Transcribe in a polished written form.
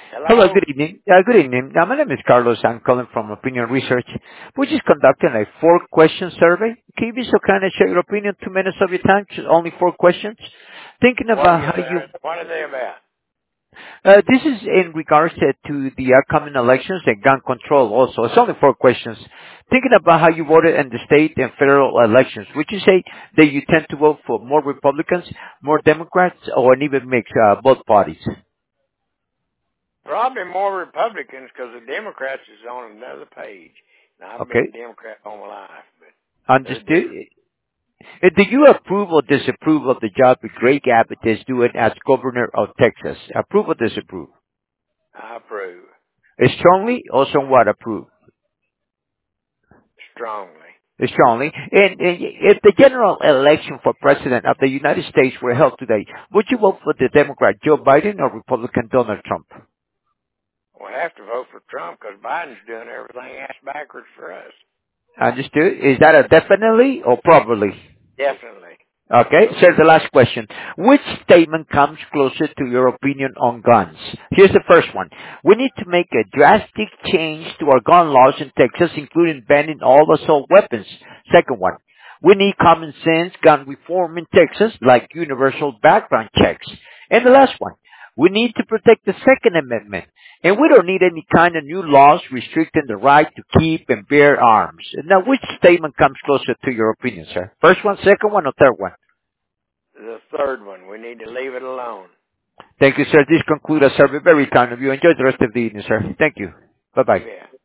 Hello, Hello? good evening. Good evening. My name is Carlos. I'm calling from Opinion Research. We're just conducting a four-question survey. Can you be so kind and share your opinion, 2 minutes of your time? Just only four questions. Thinking What are about you how you, there? What are they about? this is in regards to the upcoming elections and gun control also. It's only four questions. Thinking about how you voted in the state and federal elections, would you say that you tend to vote for more Republicans, more Democrats, or an even mix, both parties? Probably more Republicans because the Democrats is on another page. Now, I've been Okay, a Democrat all my life, but they're different. understood. Do you approve or disapprove of the job that Greg Abbott is doing as governor of Texas? Approve or disapprove? I approve Strongly or somewhat approve? strongly. Strongly. And if the general election for president of the United States were held today, would you vote for the Democrat Joe Biden or Republican Donald Trump? We'll have to vote for Trump because Biden's doing everything ass backwards for us. Understood? Is that a definitely or probably? Definitely. Okay, so the last question. Which statement comes closer to your opinion on guns? Here's the first one. We need to make a drastic change to our gun laws in Texas, including banning all assault weapons. Second one. We need common sense gun reform in Texas, like universal background checks. And the last one. We need to protect the Second Amendment. And we don't need any kind of new laws restricting the right to keep and bear arms. Now, which statement comes closer to your opinion, sir? First one, second one, or third one? The third one, we need to leave it alone. Thank you, sir. This concludes our survey. Very kind of you. Enjoy the rest of the evening, sir. Thank you. You Bye-bye. bet.